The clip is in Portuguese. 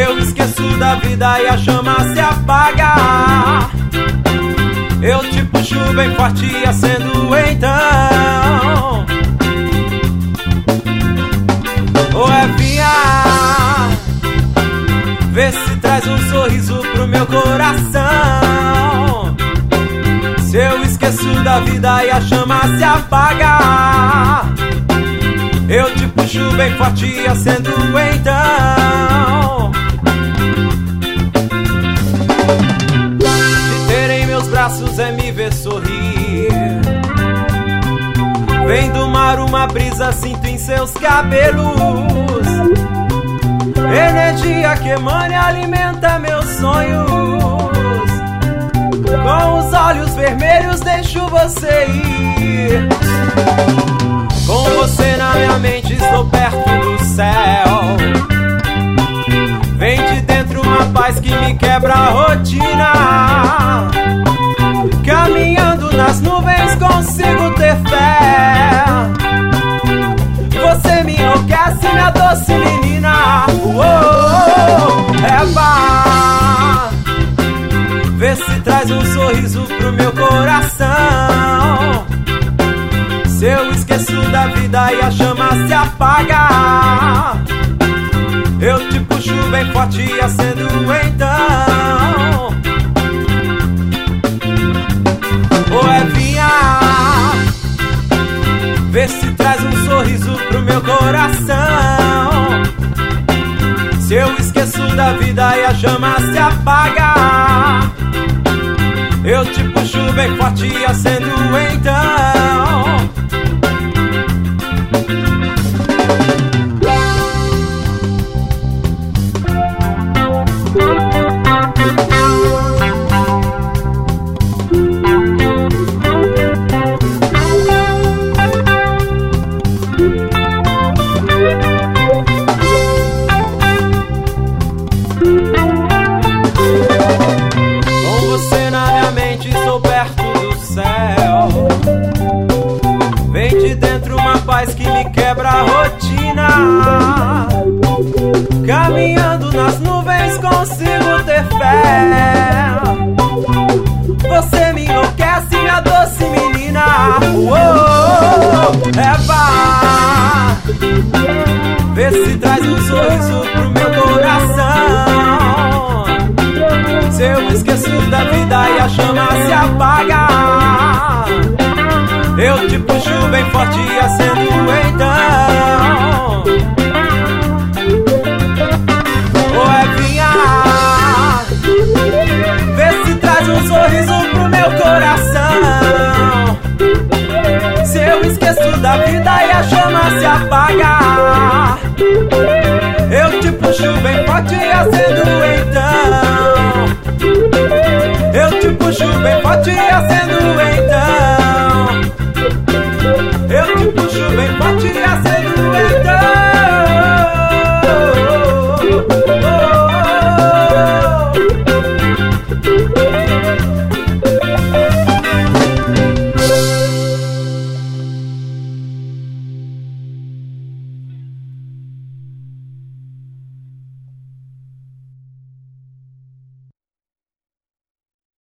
eu esqueço da vida e a chama se apaga, eu te puxo bem forte e acendo então. Ô Evinha, vê se traz um sorriso pro meu coração. Se eu esqueço da vida e a chama se apaga, eu te puxo bem forte e acendo então. Te ter em meus braços é me ver sorrir. Vem do mar uma brisa, sinto em seus cabelos, energia que emana e alimenta meus sonhos. Com os olhos vermelhos deixo você ir. Com você na minha mente estou perto do céu. Vem de dentro uma paz que me quebra a rotina. Caminhando nas nuvens consigo ter fé. Você me enlouquece, minha doce menina. Eva, vê se traz um sorriso pro meu coração. Se eu esqueço da vida e a chama se apaga, eu te puxo bem forte e acendo então. Ô Evinha, vê se traz um sorriso pro meu coração. Se eu esqueço da vida e a chama se apaga, eu te puxo bem forte e acendo então. Com você na minha mente sou perto do céu. Vem de dentro uma paz que me quebra a rotina. Caminhando nas nuvens consigo ter fé. Você me enlouquece, minha doce menina. Eva, vê se traz um sorriso pro meu coração. Se eu esqueço da vida e a chama se apaga, eu te puxo bem forte e acendo então. Ô Evinha, vê se traz um sorriso pro meu coração. Se eu esqueço da vida e a chama se apaga, eu te puxo bem forte e acendo então. Eu te puxo bem forte e acendo então. Eu te puxo bem forte e acendo.